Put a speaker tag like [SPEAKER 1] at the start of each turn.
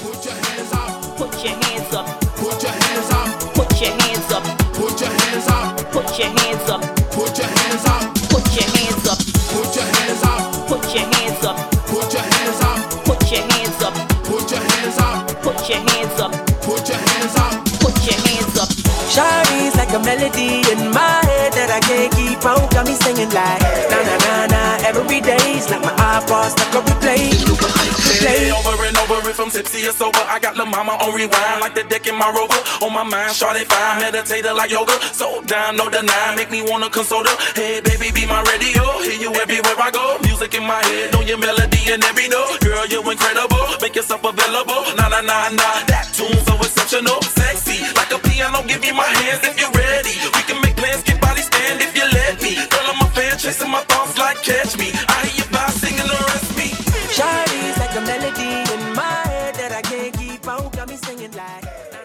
[SPEAKER 1] Put your hands up.
[SPEAKER 2] Put your hands up.
[SPEAKER 1] Put your hands up.
[SPEAKER 2] Put your hands up.
[SPEAKER 1] Put your hands up.
[SPEAKER 2] Put your hands up.
[SPEAKER 1] Put your hands up.
[SPEAKER 2] Put your hands up.
[SPEAKER 1] Put your hands up.
[SPEAKER 2] Put your hands up.
[SPEAKER 1] Put your hands up.
[SPEAKER 2] Put your hands up.
[SPEAKER 1] Put your hands up.
[SPEAKER 2] Put your hands up.
[SPEAKER 1] Put your hands up.
[SPEAKER 2] Put your hands up.
[SPEAKER 3] Shawty's like a melody in my head that I can't keep on. Got me singing like na na na na every day's like my iPod stuck on replay.
[SPEAKER 4] Play over and over if I'm tipsy or sober. I got La Mama on rewind like the deck in my Rover. On my mind, shawty fine, meditator like yoga. So down, no deny, make me wanna console her. Hey baby, be my radio, hear you everywhere I go. Music in my head, know your melody and every note. Girl, you're incredible, make yourself available. Na na na na, that tune's so exceptional, sexy like a piano. Give me my hands if you're ready. We can make plans, get body stand if you let me. Girl, I'm a fan, chasing my thoughts like catch me. I hear you by singing the rest me.
[SPEAKER 3] Shawty's like a melody in my head that I can't keep on. Got me singing like